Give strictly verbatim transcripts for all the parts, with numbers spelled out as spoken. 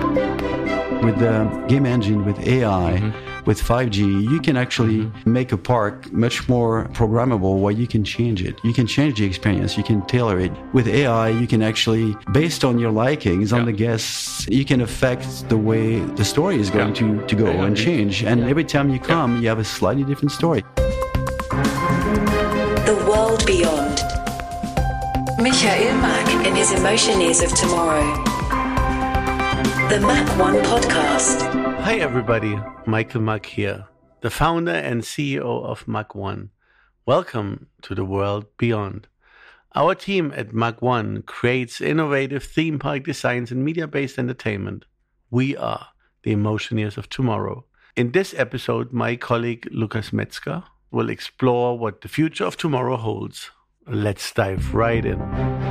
With the game engine, with A I, mm-hmm. with five G, you can actually mm-hmm. make a park much more programmable where you can change it. You can change the experience. You can tailor it. With A I, you can actually, based on your likings, yeah. on the guests, you can affect the way the story is going yeah. to, to go yeah, and yeah. change. And yeah. every time you come, yeah. you have a slightly different story. The World Beyond. Michael Mack in his Emotionies of Tomorrow. The Mac One Podcast. Hi everybody, Michael Mack here, the founder and C E O of Mac One. Welcome to the World Beyond. Our team at Mac One creates innovative theme park designs and media-based entertainment. We are the Emotioniers of Tomorrow. In this episode, my colleague Lukas Metzger will explore what the future of tomorrow holds. Let's dive right in.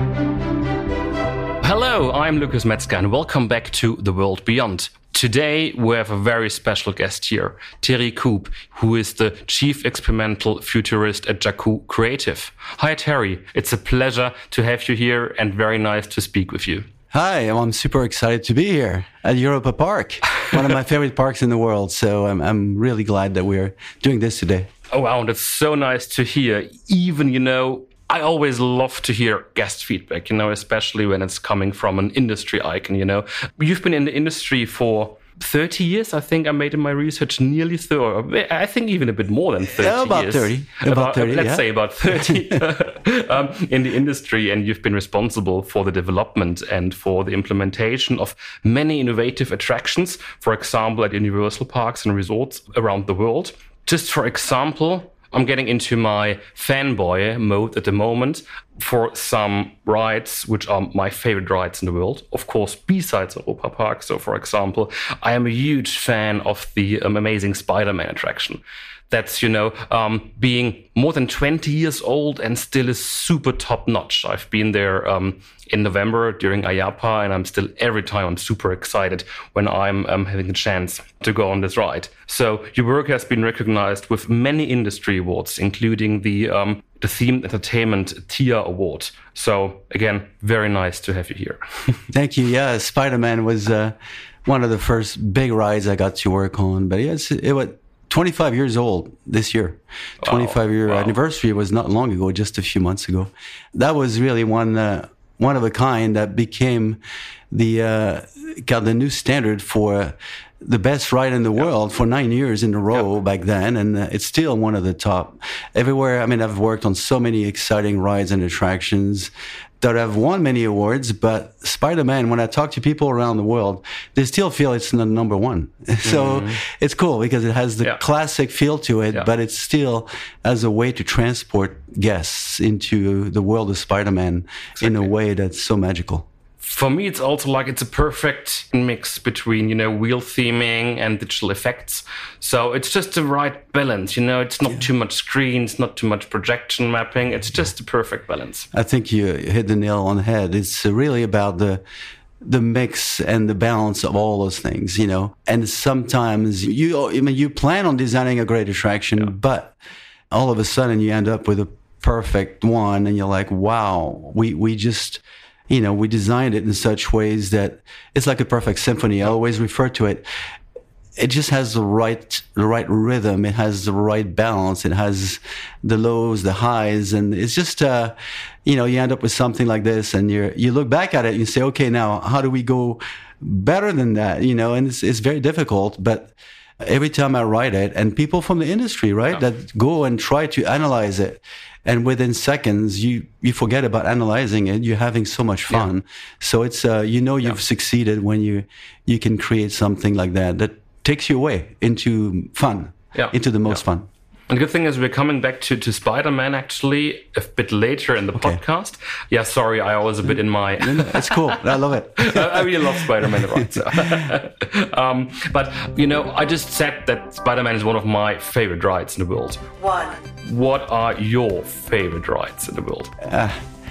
Hello, I'm Lukas Metzger and welcome back to The World Beyond. Today we have a very special guest here, Thierry Coupe, who is the Chief Experimental Futurist at Jakku Creative. Hi Thierry, it's a pleasure to have you here and very nice to speak with you. Hi, I'm super excited to be here at Europa Park, one of my favorite parks in the world. So I'm, I'm really glad that we're doing this today. Oh wow, that's so nice to hear. Even, you know, I always love to hear guest feedback, you know, especially when it's coming from an industry icon, you know. You've been in the industry for thirty years, I think I made in my research, nearly thirty, I think even a bit more than thirty yeah, about years. thirty. About, about thirty, let's yeah. say about thirty um, in the industry, and you've been responsible for the development and for the implementation of many innovative attractions, for example, at Universal Parks and resorts around the world. Just for example, I'm getting into my fanboy mode at the moment for some rides, which are my favorite rides in the world. Of course, besides Europa Park. So, for example, I am a huge fan of the um, amazing Spider-Man attraction. That's, you know, um, being more than twenty years old and still is super top notch. I've been there um, in November during I A P A, and I'm still, every time I'm super excited when I'm um, having a chance to go on this ride. So your work has been recognized with many industry awards, including the um, the Themed Entertainment T I A Award. So again, very nice to have you here. Thank you. Yeah, Spider-Man was uh, one of the first big rides I got to work on. But yes, it was twenty-five years old this year. twenty-five year wow. anniversary was not long ago, just a few months ago. That was really one uh, one of a kind that became the uh, got the new standard for the best ride in the yep. world for nine years in a row yep. back then, and uh, it's still one of the top everywhere. I mean, I've worked on so many exciting rides and attractions that have won many awards, but Spider-Man, when I talk to people around the world, they still feel it's the number one. So mm-hmm. it's cool because it has the yeah. classic feel to it, yeah. but it's still as a way to transport guests into the world of Spider-Man exactly. in a way that's so magical. For me, it's also like it's a perfect mix between, you know, wheel theming and digital effects. So it's just the right balance, you know, it's not yeah. too much screens, not too much projection mapping. It's just the perfect balance. I think you hit the nail on the head. It's really about the the mix and the balance of all those things, you know. And sometimes you, I mean, you plan on designing a great attraction, yeah. but all of a sudden you end up with a perfect one and you're like, wow, we, we just... You know, we designed it in such ways that it's like a perfect symphony. I always refer to it. It just has the right, the right rhythm. It has the right balance. It has the lows, the highs, and it's just, uh, you know, you end up with something like this, and you you look back at it and you say, okay, now how do we go better than that? You know, and it's it's very difficult, but every time I write it, and people from the industry, right, yeah. that go and try to analyze it. And within seconds, you, you forget about analyzing it. You're having so much fun. Yeah. So it's, uh, you know, you've yeah. succeeded when you, you can create something like that, that takes you away into fun, yeah. into the most yeah. fun. And the good thing is we're coming back to, to Spider-Man actually a bit later in the okay. podcast. Yeah, sorry, I was a bit in my... That's cool. I love it. I really love Spider-Man. Right, so. um, but, you know, I just said that Spider-Man is one of my favorite rides in the world. One. What are your favorite rides in the world? Uh,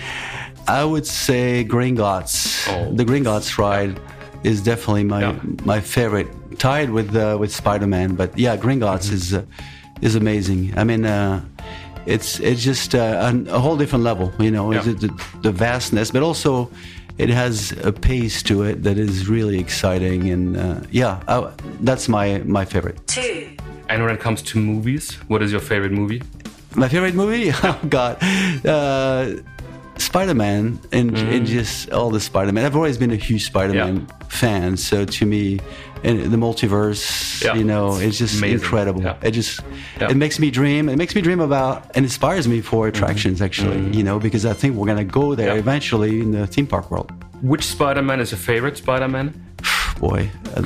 I would say Gringotts. Oh. The Gringotts ride is definitely my yeah. my favorite, tied with uh, with Spider-Man. But yeah, Gringotts mm-hmm. is... Uh, is amazing. I mean, uh, it's it's just uh, a, a whole different level, you know, yeah. the, the, the vastness, but also it has a pace to it that is really exciting. And uh, yeah, I, that's my, my favorite. Two. And when it comes to movies, what is your favorite movie? My favorite movie? Oh, God. Uh, Spider-Man and, Mm-hmm. and just all the Spider-Man. I've always been a huge Spider-Man Yeah. fan. So to me, in the multiverse, Yeah, you know, it's it's just amazing. incredible. Yeah. It just, Yeah. it makes me dream. It makes me dream about, and inspires me for attractions, actually, you know, because I think we're going to go there Mm-hmm. Yeah. eventually in the theme park world. Which Spider-Man is your favorite Spider-Man? Boy. uh,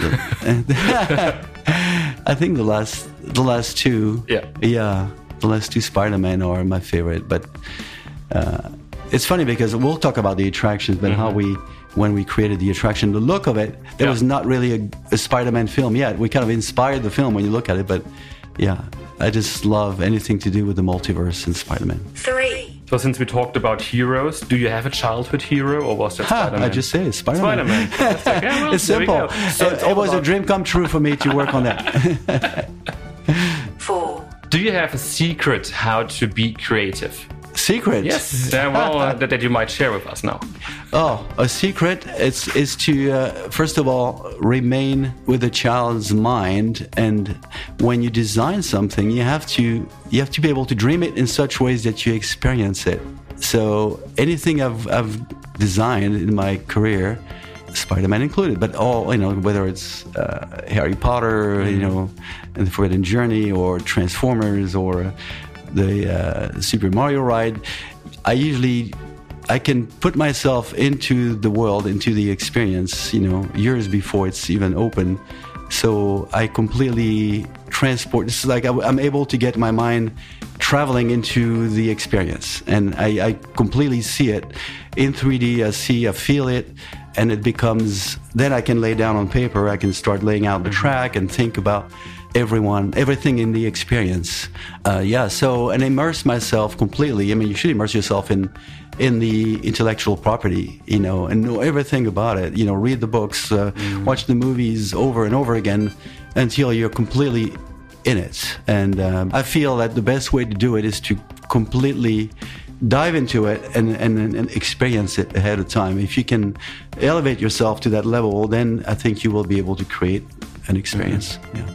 the- I think the last, the last two. Yeah. Yeah. The last two Spider-Man are my favorite, but uh, it's funny because we'll talk about the attractions, but how we, when we created the attraction, the look of it, there Yeah. was not really a, a Spider-Man film yet. We kind of inspired the film when you look at it, but yeah, I just love anything to do with the multiverse and Spider-Man. Three. So since we talked about heroes, do you have a childhood hero or was that Ha, Spider-Man? I just said it, Spider-Man. Spider-Man. Fantastic. Yeah, well, It's there we simple. go. So it it's all it was a about- dream come true for me to work on that. Four. Do you have a secret how to be creative? Secret. Yes. Uh, well, uh, that, that you might share with us now. Oh, a secret is is to uh, first of all remain with a child's mind, and when you design something, you have to you have to be able to dream it in such ways that you experience it. So anything I've I've designed in my career, Spider-Man included, but all, you know, whether it's uh, Harry Potter, you know, and the Forbidden Journey, or Transformers, or the uh, Super Mario ride, I usually I can put myself into the world, into the experience, you know, years before it's even open. So I completely transport. This is like I, I'm able to get my mind traveling into the experience, and I, I completely see it in three D. I see, I feel it, and it becomes. Then I can lay down on paper. I can start laying out the track and think about everyone, everything in the experience. Uh, yeah. So and immerse myself completely. I mean, you should immerse yourself in. in the intellectual property, you know, and know everything about it. You know, read the books, uh, mm. watch the movies over and over again until you're completely in it. And um, I feel that the best way to do it is to completely dive into it and, and, and experience it ahead of time. If you can elevate yourself to that level, then I think you will be able to create an experience. Mm-hmm. Yeah.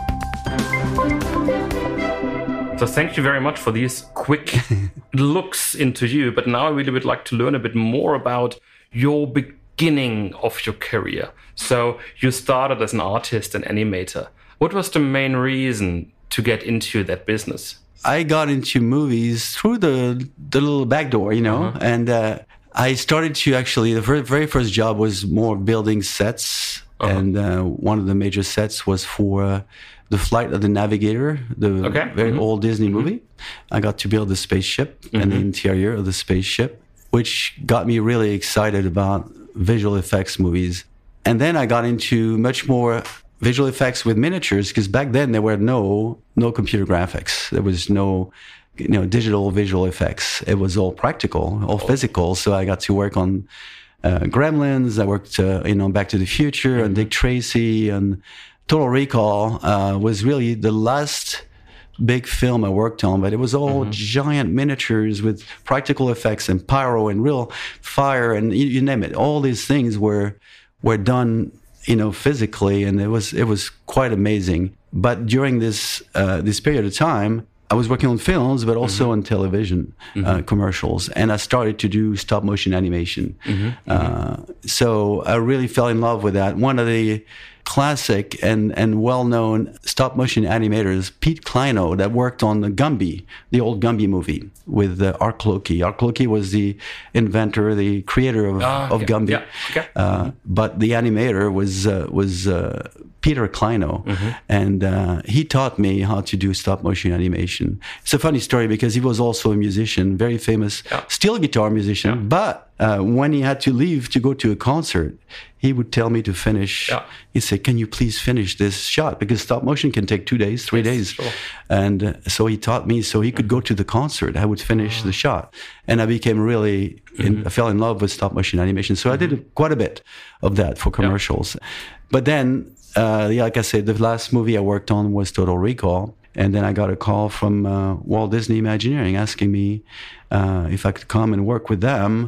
So thank you very much for these quick looks into you. But now I really would like to learn a bit more about your beginning of your career. So you started as an artist and animator. What was the main reason to get into that business? I got into movies through the the little back door, you know, uh-huh. and uh, I started to actually, the very, very first job was more building sets. Uh-huh. And uh, one of the major sets was for uh, The Flight of the Navigator, the okay. very mm-hmm. old Disney mm-hmm. movie. I got to build the spaceship mm-hmm. and the interior of the spaceship, which got me really excited about visual effects movies. And then I got into much more visual effects with miniatures, because back then there were no no computer graphics. There was no you know digital visual effects. It was all practical, all oh. physical. So I got to work on uh, Gremlins. I worked uh, you know Back to the Future mm-hmm. and Dick Tracy, and Total Recall uh, was really the last big film I worked on, but it was all mm-hmm. giant miniatures with practical effects and pyro and real fire and you, you name it. All these things were were done, you know, physically, and it was it was quite amazing. But during this uh, this period of time, I was working on films, but also mm-hmm. on television mm-hmm. uh, commercials, and I started to do stop motion animation. Mm-hmm. Uh, so I really fell in love with that. One of the classic and, and well-known stop-motion animators, Pete Kleino, that worked on the Gumby, the old Gumby movie with uh, Art Clokey. Art Clokey was the inventor, the creator of, uh, of okay. Gumby. Yeah. Okay. Uh, mm-hmm. But the animator was uh, was uh, Peter Kleino, mm-hmm. and uh, he taught me how to do stop-motion animation. It's a funny story because he was also a musician, very famous yeah. steel guitar musician, yeah. but Uh, when he had to leave to go to a concert, he would tell me to finish. Yeah. He'd say, "Can you please finish this shot? Because stop motion can take two days, three yes, days." Sure. And uh, so he taught me so he could go to the concert. I would finish the shot. And I became really, in, mm-hmm. I fell in love with stop motion animation. So mm-hmm. I did quite a bit of that for commercials. Yeah. But then, uh, yeah, like I said, the last movie I worked on was Total Recall. And then I got a call from uh, Walt Disney Imagineering asking me uh, if I could come and work with them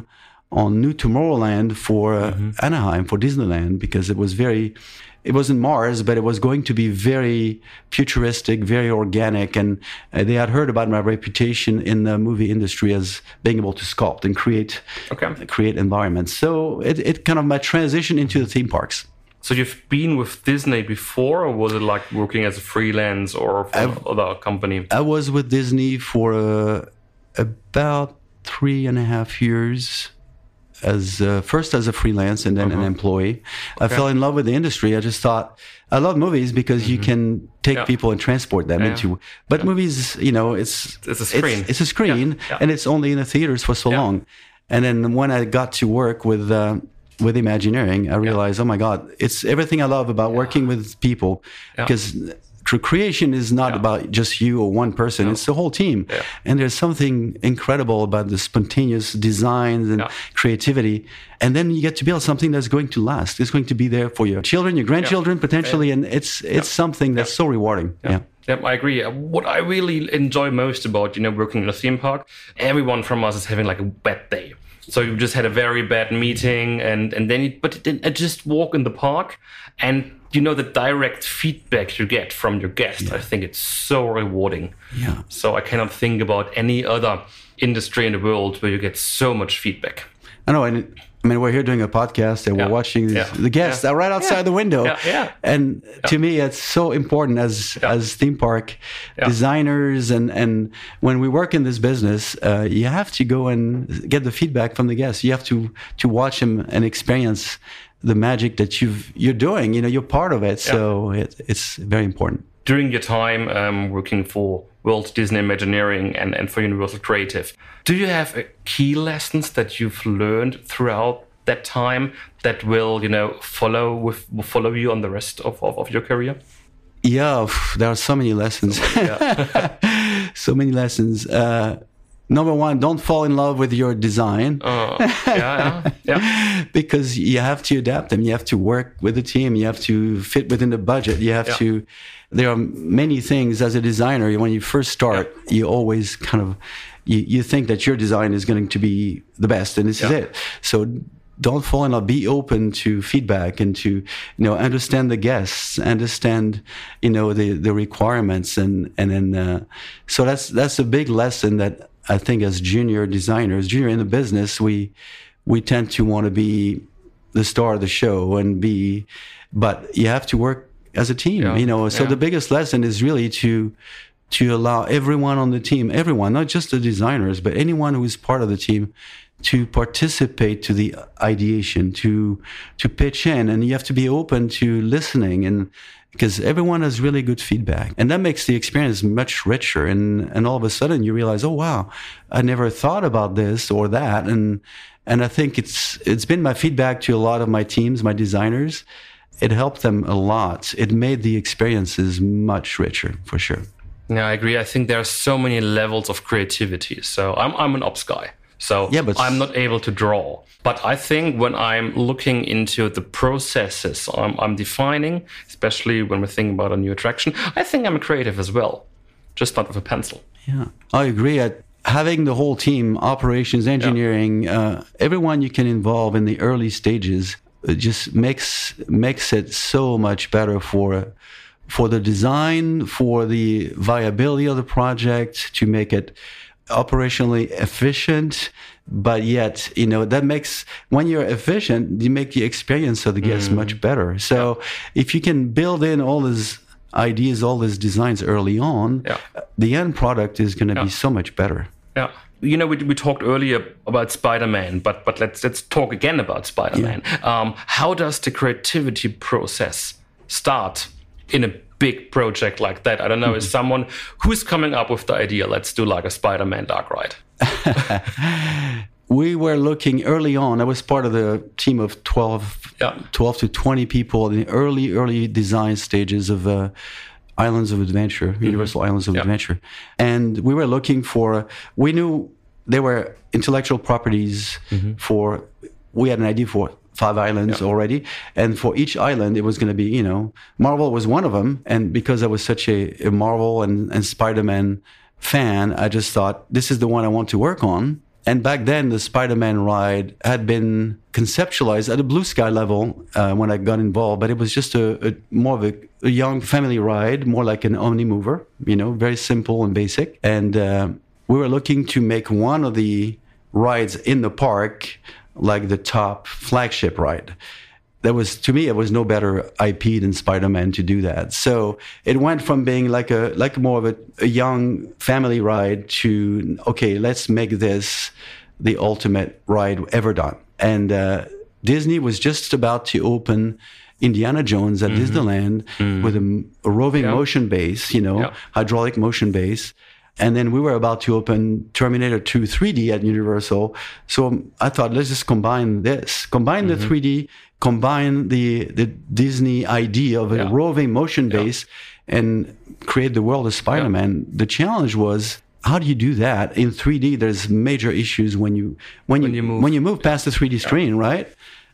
on New Tomorrowland for uh, mm-hmm. Anaheim, for Disneyland, because it was very, it wasn't Mars, but it was going to be very futuristic, very organic. And uh, they had heard about my reputation in the movie industry as being able to sculpt and create, okay. create environments. So it, it kind of my transition into the theme parks. So you've been with Disney before, or was it like working as a freelance or for I've, another company? I was with Disney for uh, about three and a half years, as uh, first as a freelance and then uh-huh. an employee. Okay. I fell in love with the industry. I just thought, I love movies because mm-hmm. you can take yeah. people and transport them yeah. into. But yeah. movies, you know, it's it's a screen. It's, it's a screen, yeah. Yeah. and it's only in the theaters for so yeah. long. And then when I got to work with. Uh, With Imagineering, I realized, yeah. oh my God, it's everything I love about yeah. working with people, yeah. because creation is not yeah. about just you or one person; no. it's the whole team. Yeah. And there's something incredible about the spontaneous designs and yeah. creativity. And then you get to build something that's going to last. It's going to be there for your children, your grandchildren, yeah. potentially, yeah. and it's it's yeah. something that's yeah. so rewarding. Yeah. yeah. Yeah, I agree. What I really enjoy most about you know working in a theme park, everyone from us is having like a bad day. So you just had a very bad meeting, and, and then you, but then I just walk in the park, and you know the direct feedback you get from your guest. Yeah. I think it's so rewarding. Yeah. So I cannot think about any other industry in the world where you get so much feedback. I know, and I mean we're here doing a podcast, and yeah. we're watching these, yeah. the guests yeah. are right outside yeah. the window. Yeah. Yeah. And yeah. to me, it's so important as yeah. as theme park yeah. designers, and and when we work in this business, uh, you have to go and get the feedback from the guests. You have to to watch them and experience the magic that you've you're doing. You know, you're part of it, so yeah. it, it's very important. During your time um, working for Walt Disney Imagineering and, and for Universal Creative, do you have uh, key lessons that you've learned throughout that time that will, you know, follow with will follow you on the rest of, of, of your career? Yeah, there are so many lessons. So, yeah. so many lessons. Uh, number one, don't fall in love with your design. Uh, yeah, yeah, yeah. Because you have to adapt them. You have to work with the team. You have to fit within the budget. You have yeah. to. There are many things as a designer. When you first start, yeah. you always kind of you, you think that your design is going to be the best, and this yeah. is it. So don't fall in love. Be open to feedback and to, you know, understand the guests, understand, you know, the, the requirements, and and then uh, so that's that's a big lesson that I think as junior designers, junior in the business, we we tend to want to be the star of the show and be, but you have to work as a team, yeah. you know. So yeah. the biggest lesson is really to to allow everyone on the team, everyone, not just the designers, but anyone who is part of the team, to participate to the ideation, to to pitch in, and you have to be open to listening, and because everyone has really good feedback, and that makes the experience much richer. And and all of a sudden you realize, oh wow, I never thought about this or that, and and I think it's it's been my feedback to a lot of my teams, my designers. It helped them a lot. It made the experiences much richer, for sure. Yeah, I agree. I think there are so many levels of creativity. So I'm I'm an ops guy. So yeah, but I'm not able to draw. But I think when I'm looking into the processes I'm, I'm defining, especially when we're thinking about a new attraction, I think I'm a creative as well, just not with a pencil. Yeah, I agree. I, having the whole team, operations, engineering, yeah. uh, everyone you can involve in the early stages, it just makes makes it so much better for for the design, for the viability of the project, to make it operationally efficient. But yet, you know, that makes, when you're efficient, you make the experience of the guests mm. much better. So yeah. if you can build in all these ideas, all these designs early on, yeah. the end product is going to yeah. be so much better. Yeah. You know, we, we talked earlier about Spider-Man, but but let's let's talk again about Spider-Man. Yeah. Um, how does the creativity process start in a big project like that? I don't know, mm-hmm. is someone who's coming up with the idea, let's do like a Spider-Man dark ride? We were looking early on. I was part of the team of twelve, yeah. twelve to twenty people in the early, early design stages of uh, Islands of Adventure, mm-hmm. Universal Islands of yeah. Adventure. And we were looking for, we knew there were intellectual properties mm-hmm. for, we had an idea for five islands yeah. already. And for each island, it was going to be, you know, Marvel was one of them. And because I was such a, a Marvel and, and Spider-Man fan, I just thought, this is the one I want to work on. And back then, the Spider-Man ride had been conceptualized at a Blue Sky level uh, when I got involved, but it was just a, a more of a, a young family ride, more like an Omnimover, you know, very simple and basic. And uh, we were looking to make one of the rides in the park like the top flagship ride. There was, to me, it was no better I P than Spider-Man to do that. So it went from being like a like more of a, a young family ride to, okay, let's make this the ultimate ride ever done. And uh, Disney was just about to open Indiana Jones at mm-hmm. Disneyland mm-hmm. with a, a roving yeah. motion base, you know, yeah. hydraulic motion base. And then we were about to open Terminator two three D at Universal. So I thought, let's just combine this, combine mm-hmm. the three D, combine the the Disney idea of a yeah. roving motion base yeah. and create the world of Spider-Man. Yeah. The challenge was, how do you do that? In three D, there's major issues when you when, when you, you move. when you move past the three D screen, yeah. right?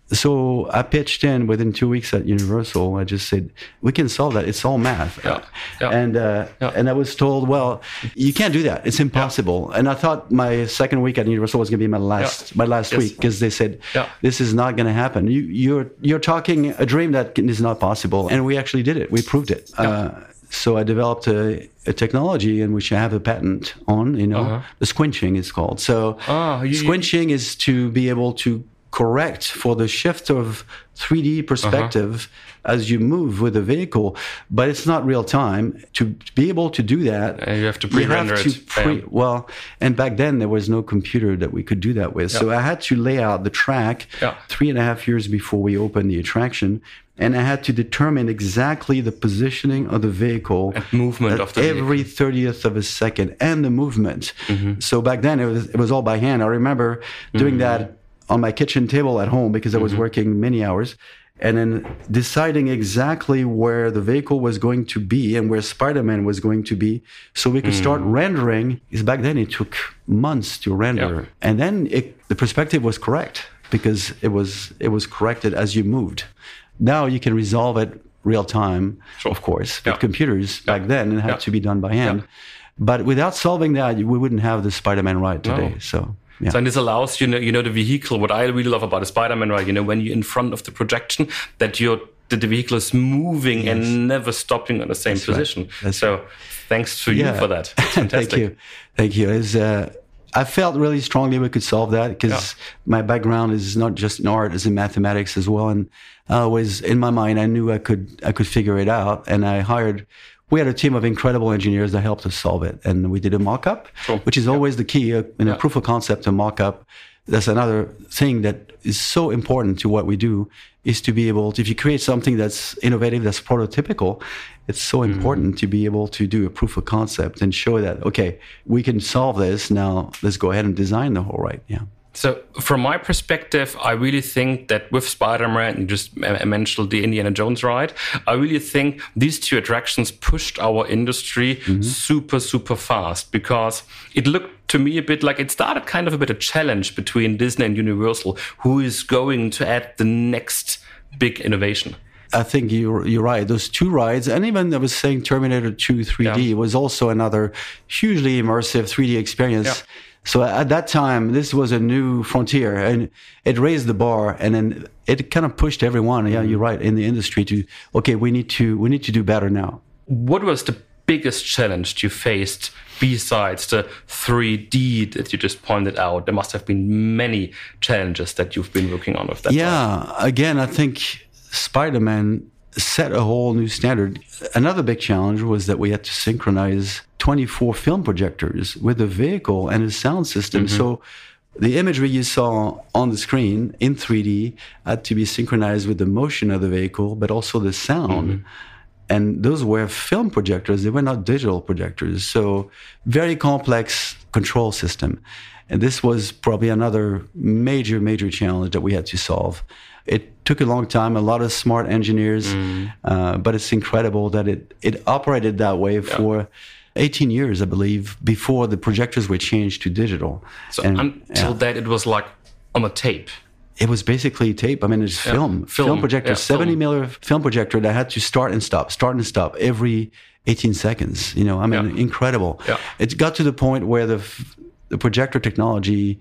So I pitched in within two weeks at Universal. I just said, we can solve that. It's all math. Yeah. Yeah. And uh, yeah. and I was told, well, you can't do that. It's impossible. Yeah. And I thought my second week at Universal was going to be my last yeah. my last yes. week, because they said, yeah. this is not going to happen. You, you're you're talking a dream that is not possible. And we actually did it. We proved it. Yeah. Uh, so I developed a, a technology in which I have a patent on, you know, uh-huh. the squinching is called. So oh, you, squinching is to be able to correct for the shift of three D perspective uh-huh. as you move with the vehicle, but it's not real time. To be able to do that, and you have to pre-render have to it. Pre- yeah. Well, and back then there was no computer that we could do that with. Yeah. So I had to lay out the track yeah. three and a half years before we opened the attraction. And I had to determine exactly the positioning of the vehicle, and movement of the every vehicle. thirtieth of a second, and the movement. Mm-hmm. So back then it was it was all by hand. I remember doing mm-hmm. that on my kitchen table at home, because I was mm-hmm. working many hours, and then deciding exactly where the vehicle was going to be and where Spider-Man was going to be, so we could mm. start rendering. Because back then it took months to render, yeah. and then it, the perspective was correct, because it was it was corrected as you moved. Now you can resolve it real time, sure. of course, with yeah. computers. Yeah. Back then it had yeah. to be done by hand, yeah. but without solving that, we wouldn't have the Spider-Man ride today. No. So. Yeah. So and this allows you know you know the vehicle. What I really love about a Spider-Man ride, you know, when you're in front of the projection, that you're that the vehicle is moving yes. and never stopping on the same That's position. Right. So right. thanks to yeah. you for that. It's fantastic. Thank you, thank you. It's, uh, I felt really strongly we could solve that, because yeah. my background is not just in art, it's in mathematics as well. And I always, in my mind, I knew I could I could figure it out, and I hired. We had a team of incredible engineers that helped us solve it. And we did a mock-up, sure. which is always yeah. the key uh, in yeah. a proof of concept, a mock-up. That's another thing that is so important to what we do, is to be able to, if you create something that's innovative, that's prototypical, it's so important mm-hmm. to be able to do a proof of concept and show that, okay, we can solve this. Now let's go ahead and design the whole ride. Yeah. So from my perspective, I really think that with Spider-Man, you just mentioned the Indiana Jones ride, I really think these two attractions pushed our industry mm-hmm. super, super fast, because it looked to me a bit like it started kind of a bit of challenge between Disney and Universal. Who is going to add the next big innovation? I think you're, you're right. Those two rides, and even I was saying Terminator two three D yeah. was also another hugely immersive three D experience. Yeah. So at that time, this was a new frontier, and it raised the bar, and then it kind of pushed everyone. Yeah, you're right, in the industry to, okay, we need to we need to do better now. What was the biggest challenge you faced besides the three D that you just pointed out? There must have been many challenges that you've been working on with that. Yeah, ride. Again, I think Spider-Man set a whole new standard. Another big challenge was that we had to synchronize twenty-four film projectors with the vehicle and a sound system. Mm-hmm. So the imagery you saw on the screen in three D had to be synchronized with the motion of the vehicle, but also the sound. Mm-hmm. And those were film projectors. They were not digital projectors. So very complex control system. And this was probably another major, major challenge that we had to solve. It took a long time, a lot of smart engineers, mm. uh, but it's incredible that it, it operated that way for yeah. eighteen years, I believe, before the projectors were changed to digital. So and, until yeah. that, it was like on a tape. It was basically tape. I mean, it's yeah. film, film, film projector, yeah, seventy film. millimeter film projector that had to start and stop, start and stop every eighteen seconds. You know, I mean, yeah. incredible. Yeah. It got to the point where the the projector technology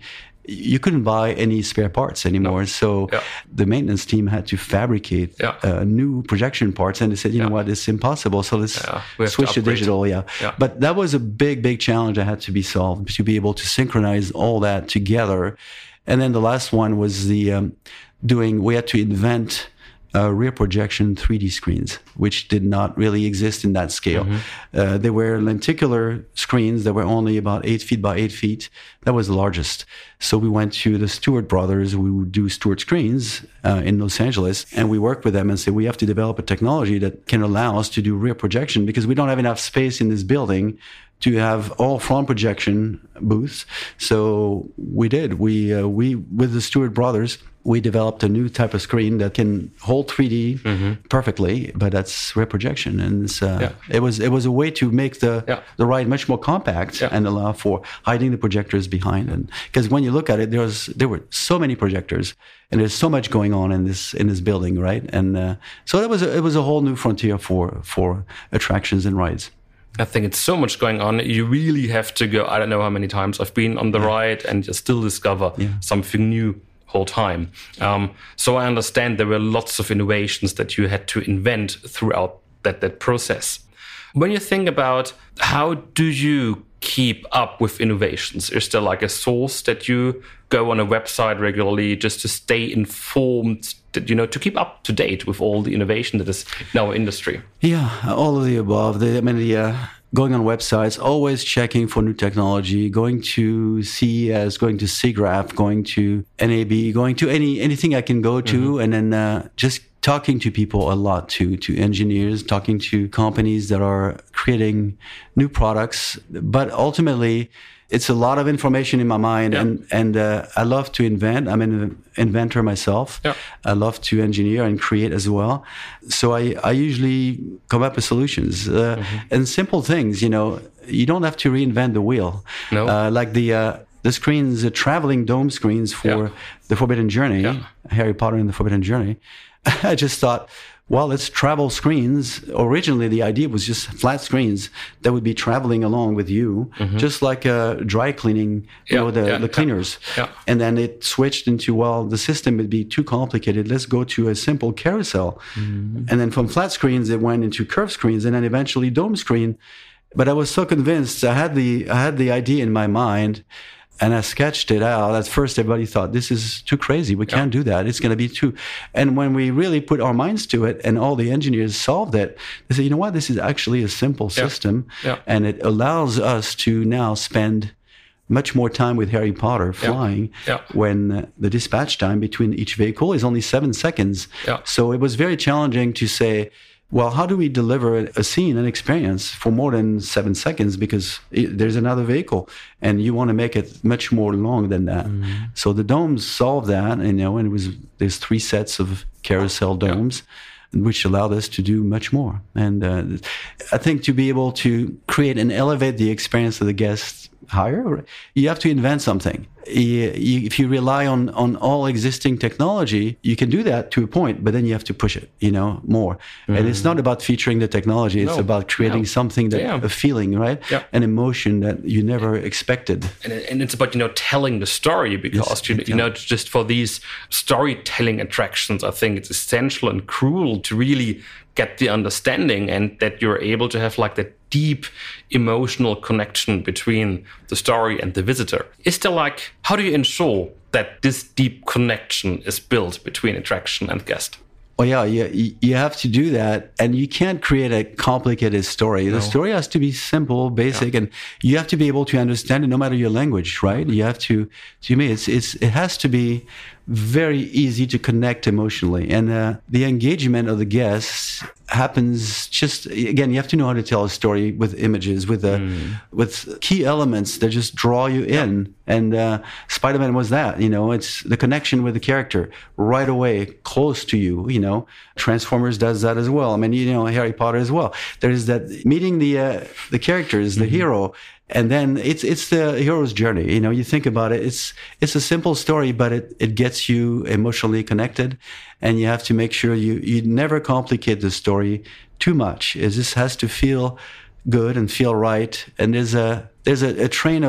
you couldn't buy any spare parts anymore. No. So yeah. the maintenance team had to fabricate yeah. uh, new projection parts, and they said, you yeah. know what, it's impossible. So let's yeah. switch to, to digital. Yeah. yeah. But that was a big, big challenge that had to be solved, to be able to synchronize all that together. And then the last one was the um, doing, we had to invent Uh, rear projection three D screens, which did not really exist in that scale. Mm-hmm. Uh, they were lenticular screens that were only about eight feet by eight feet. That was the largest. So we went to the Stewart brothers, who would do Stewart screens uh, in Los Angeles, and we worked with them and said, we have to develop a technology that can allow us to do rear projection because we don't have enough space in this building to have all front projection booths. So we did. We, uh, we with the Stewart brothers, we developed a new type of screen that can hold three D mm-hmm. perfectly, but that's rear projection, and it's, uh, yeah. it was it was a way to make the yeah. the ride much more compact yeah. and allow for hiding the projectors behind. And because when you look at it, there's there were so many projectors, and there's so much going on in this in this building, right? And uh, so it was a, it was a whole new frontier for for attractions and rides. I think it's so much going on. You really have to go. I don't know how many times I've been on the yeah. ride and you still discover yeah. something new whole time. Um, so I understand there were lots of innovations that you had to invent throughout that, that process. When you think about how do you keep up with innovations, is there like a source that you go on a website regularly just to stay informed, that, you know, to keep up to date with all the innovation that is in our industry? Yeah, all of the above. The, I mean, the, uh, going on websites, always checking for new technology, going to C E S, going to SIGGRAPH, going to N A B, going to any anything I can go to, mm-hmm. and then uh, just talking to people a lot, to to engineers, talking to companies that are creating new products. But ultimately, it's a lot of information in my mind, yeah. and and uh, I love to invent. I'm an inventor myself. Yeah. I love to engineer and create as well. So I, I usually come up with solutions uh, mm-hmm. and simple things. You know, you don't have to reinvent the wheel. No. Uh, like the uh, the screens, the traveling dome screens for yeah. the Forbidden Journey, yeah. Harry Potter and the Forbidden Journey. I just thought, well, it's travel screens. Originally, the idea was just flat screens that would be traveling along with you, mm-hmm. just like uh, dry cleaning, you yeah, know, the, yeah, the cleaners. Yeah. And then it switched into, well, the system would be too complicated. Let's go to a simple carousel. Mm-hmm. And then from flat screens, it went into curved screens, and then eventually dome screen. But I was so convinced. I had the I had the idea in my mind. And I sketched it out. At first, everybody thought, this is too crazy. We can't yeah. do that. It's going to be too... And when we really put our minds to it and all the engineers solved it, they said, you know what? This is actually a simple yeah. system. Yeah. And it allows us to now spend much more time with Harry Potter flying yeah. Yeah. when uh, the dispatch time between each vehicle is only seven seconds. Yeah. So it was very challenging to say, well, how do we deliver a scene, an experience for more than seven seconds? Because it, there's another vehicle, and you want to make it much more long than that. Mm-hmm. So the domes solved that, you know, and it was there's three sets of carousel domes, yeah. which allowed us to do much more. And uh, I think to be able to create and elevate the experience of the guests higher, you have to invent something. You, you, if you rely on, on all existing technology, you can do that to a point, but then you have to push it, you know, more. Mm. And it's not about featuring the technology. It's no. about creating no. something that, yeah. a feeling, right? Yeah. An emotion that you never expected. And, and it's about, you know, telling the story, because, yes, you, you know, just for these storytelling attractions, I think it's essential and crucial to really get the understanding, and that you're able to have like that deep emotional connection between the story and the visitor. Is there like, how do you ensure that this deep connection is built between attraction and guest? Oh yeah, you, you have to do that, and you can't create a complicated story. No. The story has to be simple, basic, yeah. and you have to be able to understand it no matter your language, right? You have to, to me, it's, it's, it has to be very easy to connect emotionally. And uh, the engagement of the guests happens just, again, you have to know how to tell a story with images, with uh, mm. with key elements that just draw you in. Yeah. And uh, Spider-Man was that, you know, it's the connection with the character right away, close to you, you know. Transformers does that as well. I mean, you know, Harry Potter as well. There's that meeting the uh, the characters, the mm-hmm. hero, and then it's it's the hero's journey. You know, you think about it, it's it's a simple story, but it, it gets you emotionally connected, and you have to make sure you, you never complicate the story too much. It just has to feel good and feel right. And there's a there's a, a train of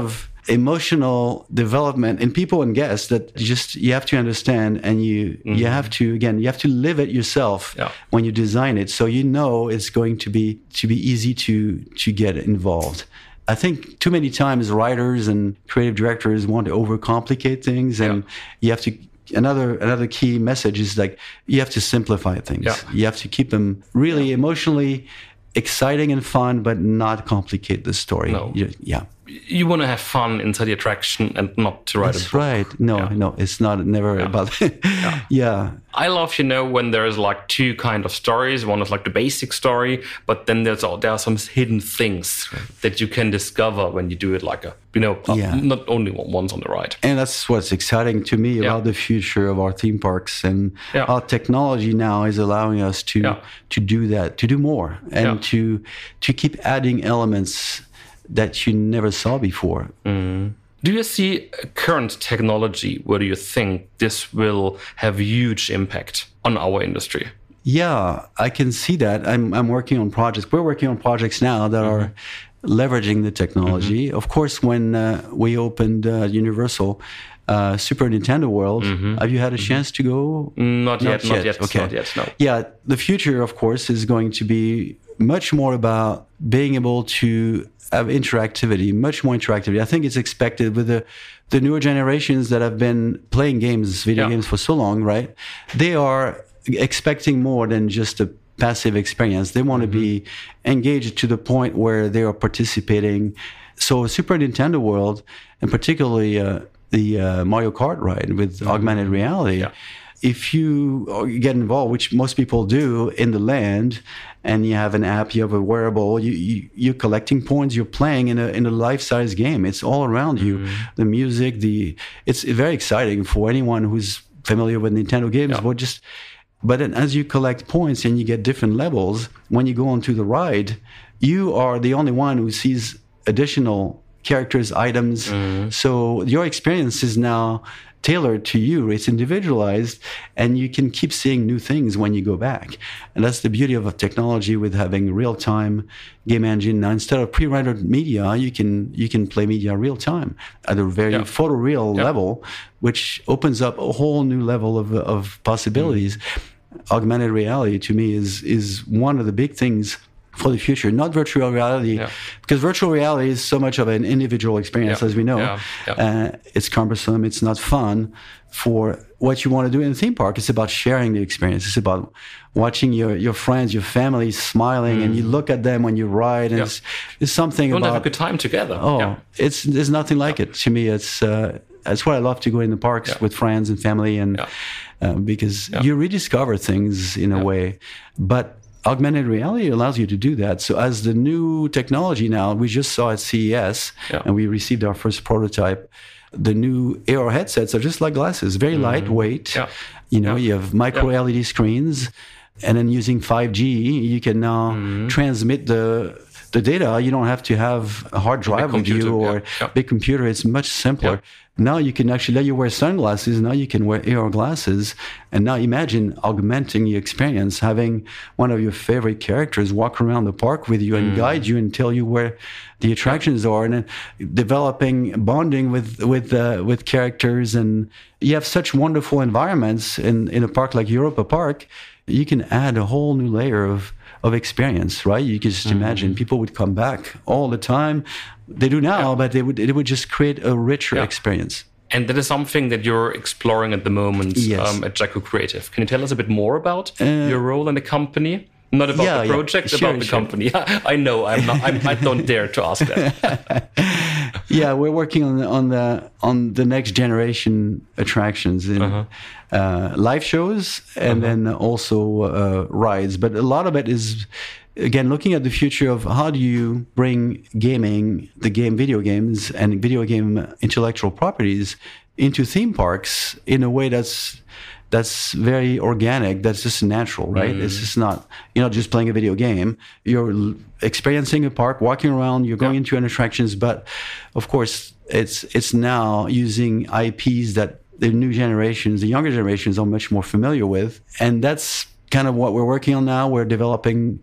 emotional development in people and guests that just you have to understand, and you mm-hmm. you have to again you have to live it yourself yeah. when you design it, so you know it's going to be to be easy to to get involved. I think too many times writers and creative directors want to overcomplicate things, and yeah. you have to. Another another key message is like you have to simplify things. Yeah. You have to keep them really yeah. emotionally exciting and fun, but not complicate the story. No. You, yeah. You want to have fun inside the attraction and not to write That's a book. right. No, yeah. no, it's not never yeah. about yeah. yeah. I love, you know, when there's like two kind of stories. One is like the basic story, but then there's all, there are some hidden things that you can discover when you do it like a, you know, yeah. not only once on the ride. And that's what's exciting to me yeah. about the future of our theme parks, and yeah. our technology now is allowing us to yeah. to do that, to do more, and yeah. to to keep adding elements that you never saw before. Mm. Do you see current technology where do you think this will have huge impact on our industry? Yeah, I can see that. I'm I'm working on projects. We're working on projects now that mm-hmm. are leveraging the technology. Mm-hmm. Of course, when uh, we opened uh, Universal uh, Super Nintendo World, mm-hmm. have you had a mm-hmm. chance to go? Not, not yet, yet, not yet. Okay. Not yet, no. Yeah, the future, of course, is going to be much more about being able to have interactivity, much more interactivity. I think it's expected with the the newer generations that have been playing games, video yeah. games for so long, right? They are expecting more than just a passive experience. They want mm-hmm. to be engaged to the point where they are participating. So Super Nintendo World, and particularly uh, the uh, Mario Kart ride with mm-hmm. augmented reality, yeah. if you get involved, which most people do, in the land, and you have an app, you have a wearable, you, you, you're collecting points, you're playing in a in a life-size game. It's all around you. Mm-hmm. The music, the it's very exciting for anyone who's familiar with Nintendo games. Yeah. But just, but then as you collect points and you get different levels, when you go onto the ride, you are the only one who sees additional characters, items. Mm-hmm. So your experience is now tailored to you. It's individualized, and you can keep seeing new things when you go back. And that's the beauty of technology with having real-time game engine. Now, instead of pre-rendered media, you can you can play media real-time at a very yeah. photoreal yeah. level, which opens up a whole new level of of possibilities. Mm. Augmented reality, to me, is is one of the big things for the future, not virtual reality, yeah. because virtual reality is so much of an individual experience, yeah. as we know. Yeah. Yeah. Uh, it's cumbersome. It's not fun for what you want to do in a theme park. It's about sharing the experience. It's about watching your, your friends, your family smiling, mm. and you look at them when you ride. And yeah. it's, it's something you about... You want to have a good time together. Oh, yeah. it's there's nothing like yeah. it. To me, it's uh, that's why I love to go in the parks yeah. with friends and family, and yeah. uh, because yeah. you rediscover things in a yeah. way. But augmented reality allows you to do that. So as the new technology now, we just saw at C E S, yeah. and we received our first prototype. The new A R headsets are just like glasses, very mm-hmm. lightweight. Yeah. You know, yeah. you have micro yeah. L E D screens, and then using five G, you can now mm-hmm. transmit the the data. You don't have to have a hard drive with you or yeah. Yeah. big computer. It's much simpler. Yeah. Now you can actually let you wear sunglasses. Now you can wear A R glasses. And now imagine augmenting your experience, having one of your favorite characters walk around the park with you and mm. guide you and tell you where the attractions are, and then developing bonding with with uh, with characters. And you have such wonderful environments in, in a park like Europa Park. You can add a whole new layer of of experience, right? You can just mm-hmm. imagine people would come back all the time. They do now, yeah. but they would it would just create a richer yeah. experience. And that is something that you're exploring at the moment yes. um, at Jaco Creative. Can you tell us a bit more about uh, your role in the company? Not about yeah, the project, yeah. Sure, about the sure. company. I know. I'm not. I'm, I don't dare to ask that. Yeah, we're working on the, on the on the next generation attractions in uh-huh. uh, live shows, and uh-huh. then also uh, rides. But a lot of it is, again, looking at the future of how do you bring gaming, the game, video games, and video game intellectual properties into theme parks in a way that's that's very organic, that's just natural, right? Mm. It's just not, you're not just playing a video game. You're experiencing a park, walking around, you're going yeah. into an attractions, but of course, it's it's now using I Ps that the new generations, the younger generations are much more familiar with. And that's kind of what we're working on now. We're developing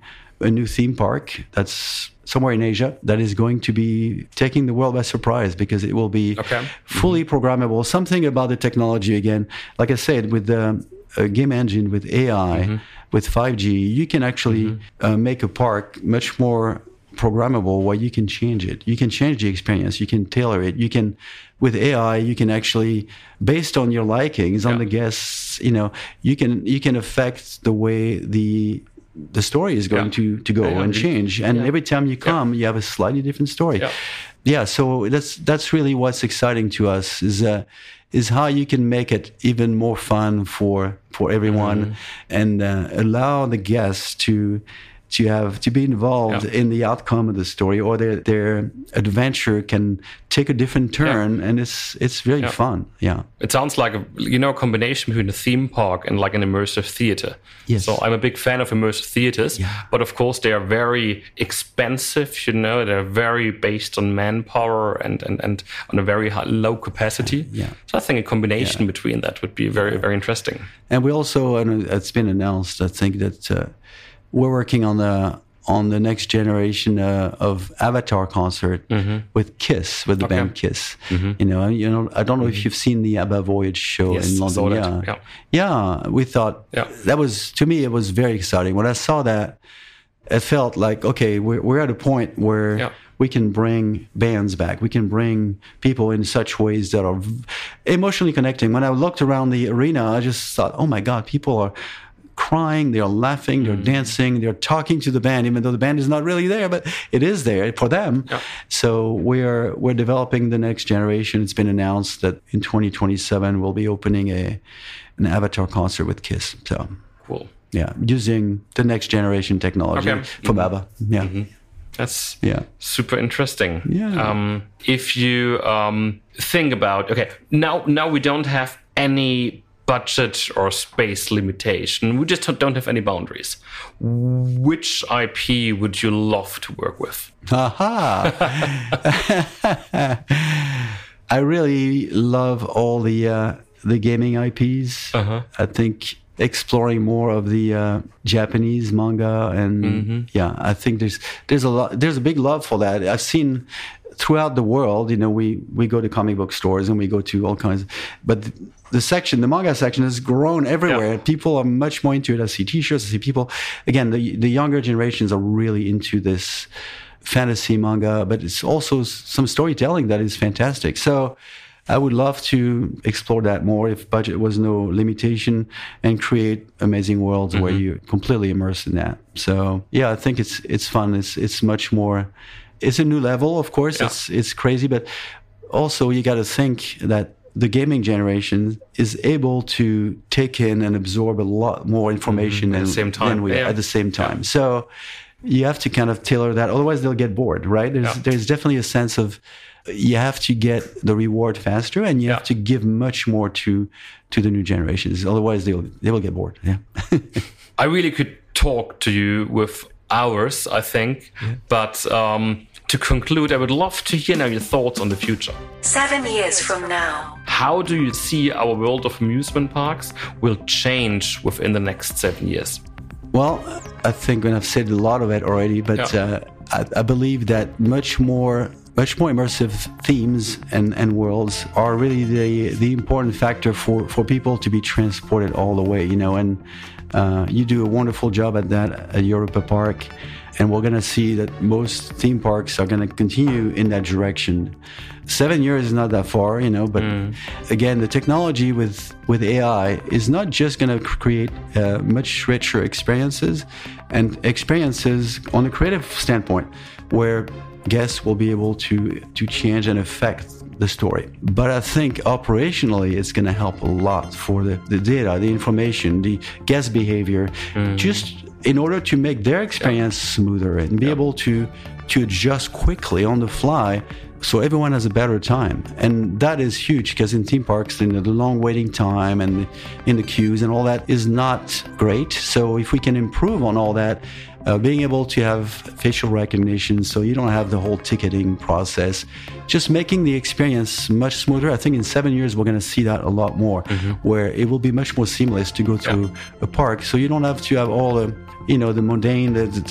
a new theme park that's somewhere in Asia that is going to be taking the world by surprise because it will be okay. fully mm-hmm. programmable. Something about the technology, again, like I said, with the uh, game engine, with A I, mm-hmm. with five G, you can actually mm-hmm. uh, make a park much more programmable where you can change it. You can change the experience. You can tailor it. You can, with A I, you can actually, based on your likings, yeah. on the guests, you know, you can you can affect the way the the story is going yeah. to, to go yeah, and change. And yeah. every time you come, yeah. you have a slightly different story. Yeah. yeah, so that's that's really what's exciting to us is uh, is how you can make it even more fun for for everyone mm-hmm. and uh, allow the guests to to have to be involved yeah. in the outcome of the story, or their their adventure can take a different turn, yeah. and it's it's really yeah. fun. Yeah, it sounds like a you know a combination between a theme park and like an immersive theater. Yes. So I'm a big fan of immersive theaters, yeah. but of course they are very expensive. You know, they're very based on manpower and and, and on a very high, low capacity. Yeah. So I think a combination yeah. between that would be very very interesting. And we also, and it's been announced, I think that. Uh, We're working on the on the next generation uh, of Avatar concert mm-hmm. with Kiss, with the okay. band Kiss. Mm-hmm. You know, you know, I don't know mm-hmm. if you've seen the ABBA Voyage show yes, in London. Yeah. yeah, yeah. We thought yeah. that was, to me, it was very exciting. When I saw that, it felt like, okay, we're we're at a point where yeah. we can bring bands back. We can bring people in such ways that are emotionally connecting. When I looked around the arena, I just thought, oh my God, people are crying, they're laughing, they're mm. dancing, they're talking to the band, even though the band is not really there, but it is there for them. Yeah. So we're we're developing the next generation. It's been announced that in twenty twenty-seven we'll be opening a an Avatar concert with Kiss. So cool. Yeah, using the next generation technology okay. from mm-hmm. ABBA. Yeah. Mm-hmm. That's yeah. super interesting. Yeah. Um, if you um, think about, okay, now now we don't have any budget or space limitation. We just don't have any boundaries. Which I P would you love to work with? Aha! I really love all the uh, the gaming I Ps. Uh-huh. I think exploring more of the uh, Japanese manga and mm-hmm. yeah, I think there's there's a lot there's a big love for that. I've seen throughout the world, you know, we, we go to comic book stores and we go to all kinds, but the, the section, the manga section has grown everywhere. Yeah. People are much more into it. I see t-shirts, I see people, again, the, the younger generations are really into this fantasy manga, but it's also some storytelling that is fantastic. So I would love to explore that more if budget was no limitation and create amazing worlds mm-hmm. where you're completely immersed in that. So yeah, I think it's, it's fun. It's, it's much more, it's a new level, of course. Yeah. It's it's crazy, but also you got to think that the gaming generation is able to take in and absorb a lot more information mm-hmm. at than, the same time. than we yeah. at the same time. Yeah. So you have to kind of tailor that. Otherwise, they'll get bored, right? There's yeah. there's definitely a sense of you have to get the reward faster, and you yeah. have to give much more to to the new generations. Otherwise, they'll they will get bored. Yeah. I really could talk to you with hours, I think, yeah. but. Um, To conclude, I would love to hear now your thoughts on the future. Seven years from now. How do you see our world of amusement parks will change within the next seven years? Well, I think I've said a lot of it already, but yeah. uh, I, I believe that much more, much more immersive themes and, and worlds are really the the important factor for, for people to be transported all the way. You know, and uh, you do a wonderful job at that at Europa Park. And we're going to see that most theme parks are going to continue in that direction. Seven years is not that far, you know, but mm. again, the technology with, with A I is not just going to create uh, much richer experiences and experiences on a creative standpoint where guests will be able to, to change and affect the story. But I think operationally, it's going to help a lot for the, the data, the information, the guest behavior, mm. just in order to make their experience yeah. smoother and be yeah. able to to adjust quickly on the fly so everyone has a better time. And that is huge because in theme parks, you know, the long waiting time and in the queues and all that is not great. So if we can improve on all that, uh, being able to have facial recognition so you don't have the whole ticketing process, just making the experience much smoother. I think in seven years, we're going to see that a lot more, mm-hmm. where it will be much more seamless to go through yeah. a park. So you don't have to have all the, you know, the mundane, the, the,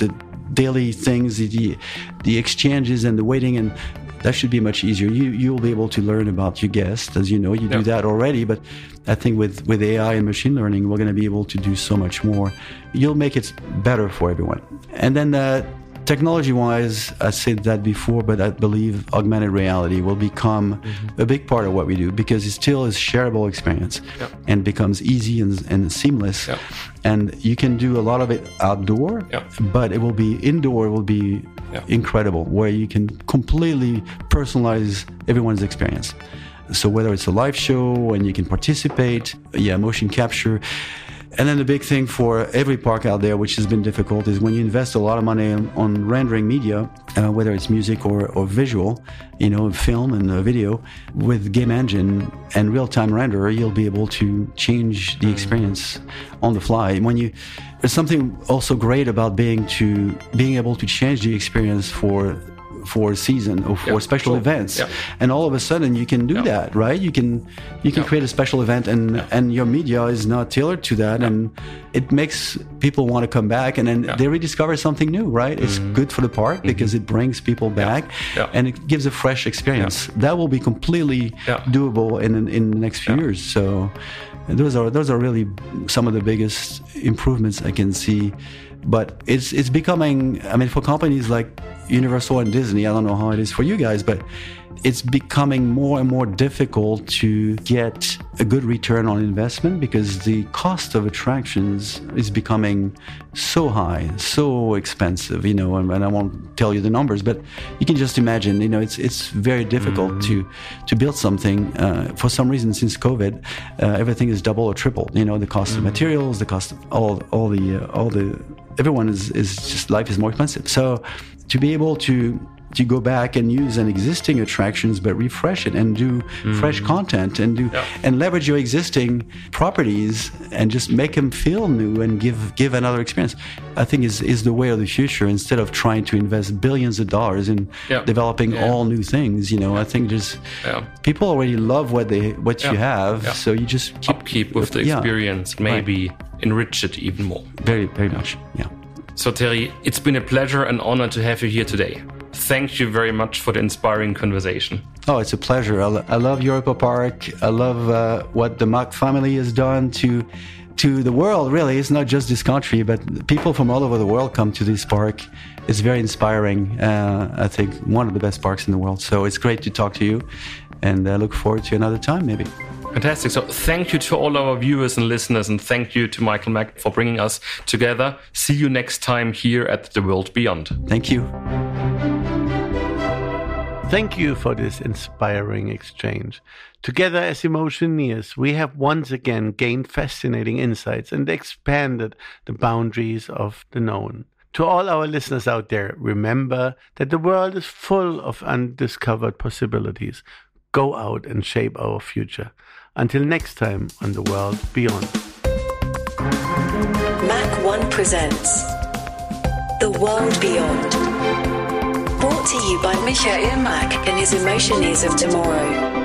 daily things, the, the exchanges and the waiting, and that should be much easier. You, you'll be able to learn about your guests, as you know, you do yep. that already, but I think with, with A I and machine learning, we're going to be able to do so much more. You'll make it better for everyone. And then uh, technology-wise, I said that before, but I believe augmented reality will become mm-hmm. a big part of what we do, because it still is shareable experience yep. and becomes easy and, and seamless. Yep. And you can do a lot of it outdoor, yep. but it will be indoor, it will be yep. incredible, where you can completely personalize everyone's experience. So whether it's a live show and you can participate, yeah, motion capture. And then the big thing for every park out there, which has been difficult, is when you invest a lot of money on, on rendering media, uh, whether it's music or, or visual, you know, film and uh, video, with game engine and real-time render, you'll be able to change the experience on the fly. When you, there's something also great about being to being able to change the experience for for a season or for yep, special sure. events, yep. and all of a sudden you can do yep. that, right? You can you can yep. create a special event, and yep. and your media is not tailored to that, yep. and it makes people want to come back, and then yep. they rediscover something new, right? Mm-hmm. It's good for the park mm-hmm. because it brings people back, yep. Yep. and it gives a fresh experience. Yep. That will be completely yep. doable in in the next few yep. years. So those are those are really some of the biggest improvements I can see. But it's it's becoming, I mean, for companies like Universal and Disney, I don't know how it is for you guys, but it's becoming more and more difficult to get a good return on investment, because the cost of attractions is becoming so high, so expensive, you know, and, and I won't tell you the numbers, but you can just imagine, you know, it's it's very difficult mm-hmm. to to build something. Uh, for some reason, since COVID, uh, everything is double or triple, you know, the cost mm-hmm. of materials, the cost of all, all the, uh, all the, everyone is, is just, life is more expensive. So to be able to to go back and use an existing attractions, but refresh it and do mm. fresh content and do yeah. and leverage your existing properties and just make them feel new and give give another experience, I think is is the way of the future, instead of trying to invest billions of dollars in yeah. developing yeah. all new things. You know, yeah. I think just yeah. people already love what they what yeah. you have, yeah. so you just keep upkeep with the experience, yeah. maybe right. enrich it even more. Very, very much, yeah. So Thierry, it's been a pleasure and honor to have you here today. Thank you very much for the inspiring conversation. Oh, it's a pleasure. I, lo- I love Europa Park. I love uh, what the Mach family has done to to the world, really. It's not just this country, but people from all over the world come to this park. It's very inspiring. Uh, I think one of the best parks in the world. So it's great to talk to you, and I look forward to another time, maybe. Fantastic. So thank you to all our viewers and listeners, and thank you to Michael Mack for bringing us together. See you next time here at The World Beyond. Thank you. Thank you for this inspiring exchange. Together as Emotioneers, we have once again gained fascinating insights and expanded the boundaries of the known. To all our listeners out there, remember that the world is full of undiscovered possibilities. Go out and shape our future. Until next time on The World Beyond. Mach one presents The World Beyond. Brought to you by Michael Mack and his Emotioneers of Tomorrow.